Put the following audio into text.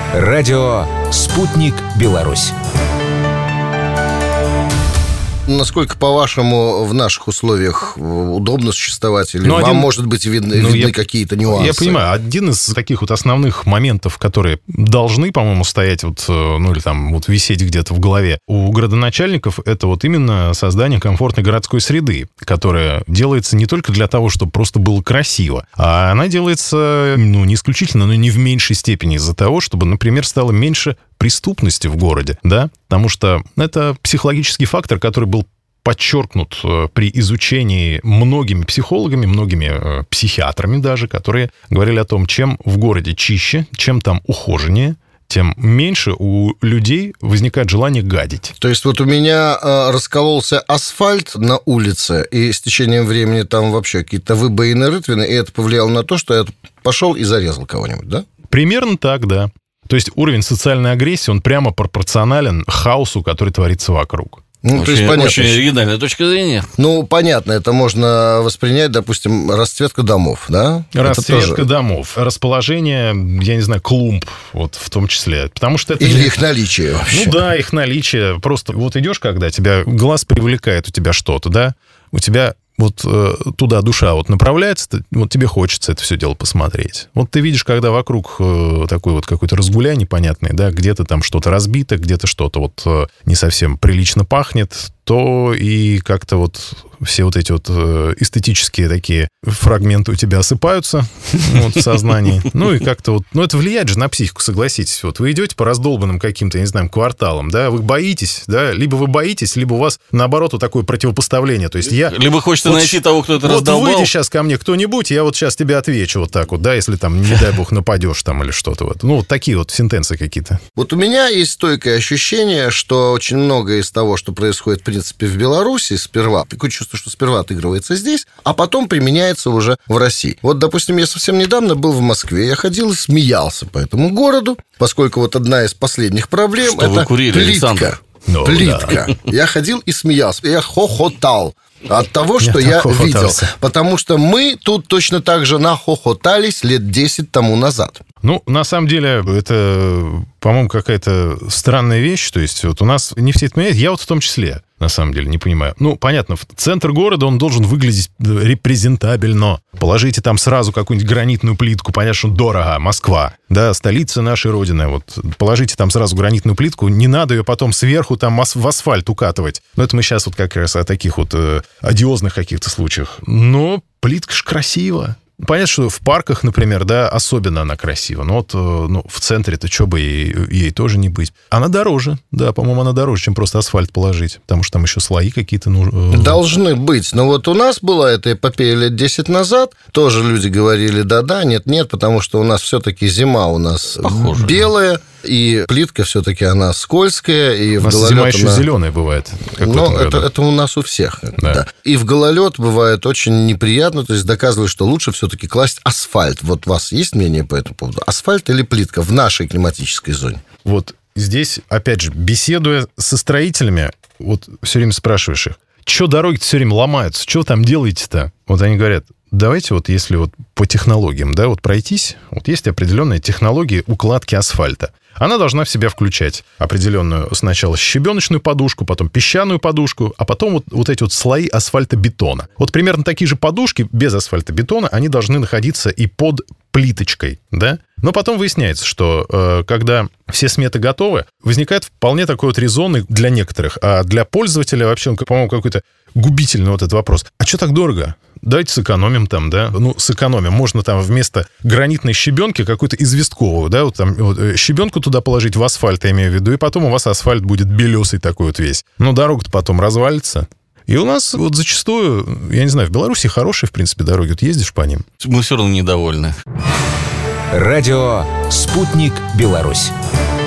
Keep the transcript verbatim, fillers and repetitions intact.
Радио «Спутник Беларусь». Насколько, по-вашему, в наших условиях удобно существовать? Или ну, вам, один... может быть, видны, ну, видны я... какие-то нюансы? Я понимаю. Один из таких вот основных моментов, которые должны, по-моему, стоять, вот, ну, или там вот висеть где-то в голове у градоначальников, это вот именно создание комфортной городской среды, которая делается не только для того, чтобы просто было красиво, а она делается, ну, не исключительно, но не в меньшей степени из-за того, чтобы, например, стало меньше преступности в городе, да, потому что это психологический фактор, который был подчеркнут при изучении многими психологами, многими психиатрами даже, которые говорили о том, чем в городе чище, чем там ухоженнее, тем меньше у людей возникает желание гадить. То есть вот у меня э, раскололся асфальт на улице, и с течением времени там вообще какие-то выбоины, рытвины, и это повлияло на то, что я пошел и зарезал кого-нибудь, да? Примерно так, да. То есть уровень социальной агрессии, он прямо пропорционален хаосу, который творится вокруг. Ну, очень, то есть, понятно, очень оригинальная точка зрения. Ну, понятно, это можно воспринять, допустим, расцветка домов, да? Расцветка тоже... домов, расположение, я не знаю, клумб, вот в том числе. Потому что это... Или их наличие вообще. Ну да, их наличие. Просто вот идешь, когда тебя глаз привлекает у тебя что-то, да? У тебя... Вот э, туда душа вот направляется, вот тебе хочется это все дело посмотреть. Вот ты видишь, когда вокруг э, такой вот какой-то разгуляй непонятный, да, где-то там что-то разбито, где-то что-то вот э, не совсем прилично пахнет, то и как-то вот все вот эти вот э, эстетические такие фрагменты у тебя осыпаются вот, в сознании. Ну и как-то вот... Ну это влияет же на психику, согласитесь. Вот вы идете по раздолбанным каким-то, я не знаю, кварталам, да, вы боитесь, да, либо вы боитесь, либо у вас, наоборот, вот такое противопоставление. То есть я... Либо хочется вот, найти того, кто это вот раздолбал. Вот выйди сейчас ко мне кто-нибудь, я вот сейчас тебе отвечу вот так вот, да, если там, не дай бог, нападешь там или что-то вот. Ну, вот такие вот сентенции какие-то. Вот у меня есть стойкое ощущение, что очень многое из того, что происходит, в принципе, в Беларуси, сперва, такое чувство, что сперва отыгрывается здесь, а потом применяется уже в России. Вот, допустим, я совсем недавно был в Москве, я ходил и смеялся по этому городу, поскольку вот одна из последних проблем что это вы курили, плитка. Александр? No, плитка. Да. Я ходил и смеялся, я хохотал от того, что я, я видел. Потому что мы тут точно так же нахохотались лет десять тому назад. Ну, на самом деле, это, по-моему, какая-то странная вещь. То есть вот у нас нефть меняет, я вот в том числе, на самом деле, не понимаю. Ну, понятно, центр города, он должен выглядеть репрезентабельно. Положите там сразу какую-нибудь гранитную плитку, понятно, что дорого, Москва, да, столица нашей Родины. Вот положите там сразу гранитную плитку, не надо ее потом сверху там в асфальт укатывать. Но это мы сейчас вот как раз о таких вот э, одиозных каких-то случаях. Но плитка ж красиво. Понятно, что в парках, например, да, особенно она красива. Но вот ну, в центре-то что бы ей, ей тоже не быть. Она дороже, да, по-моему, она дороже, чем просто асфальт положить. Потому что там еще слои какие-то нужны. Должны быть. Но вот у нас была эта эпопея лет десять назад. Тоже люди говорили да-да, нет-нет, потому что у нас все-таки зима у нас Похоже. белая. И плитка все-таки она скользкая. И у в нас гололед зима еще она... зеленая бывает. Ну, это, это у нас у всех. Да. Да. И в гололед бывает очень неприятно. То есть доказывают, что лучше все-таки класть асфальт. Вот у вас есть мнение по этому поводу? Асфальт или плитка в нашей климатической зоне? Вот здесь, опять же, беседуя со строителями, вот все время спрашиваешь их, что дороги-то все время ломаются? Что вы там делаете-то? Вот они говорят, давайте вот если вот по технологиям, да, вот пройтись, вот есть определенные технологии укладки асфальта. Она должна в себя включать определенную сначала щебеночную подушку, потом песчаную подушку, а потом вот, вот эти вот слои асфальтобетона. Вот примерно такие же подушки без асфальтобетона, они должны находиться и под плиточкой, да? Но потом выясняется, что э, когда все сметы готовы, возникает вполне такой вот резонный для некоторых, а для пользователя вообще, по-моему, какой-то губительный вот этот вопрос. А что так дорого? Давайте сэкономим там, да? Ну, сэкономим. Можно там вместо гранитной щебенки какую-то известковую, да, вот там вот, щебенку туда положить в асфальт, я имею в виду, и потом у вас асфальт будет белесый такой вот весь. Но дорога-то потом развалится. И у нас вот зачастую, я не знаю, в Беларуси хорошие, в принципе, дороги. Вот ездишь по ним. Мы все равно недовольны. Радио «Спутник Беларусь».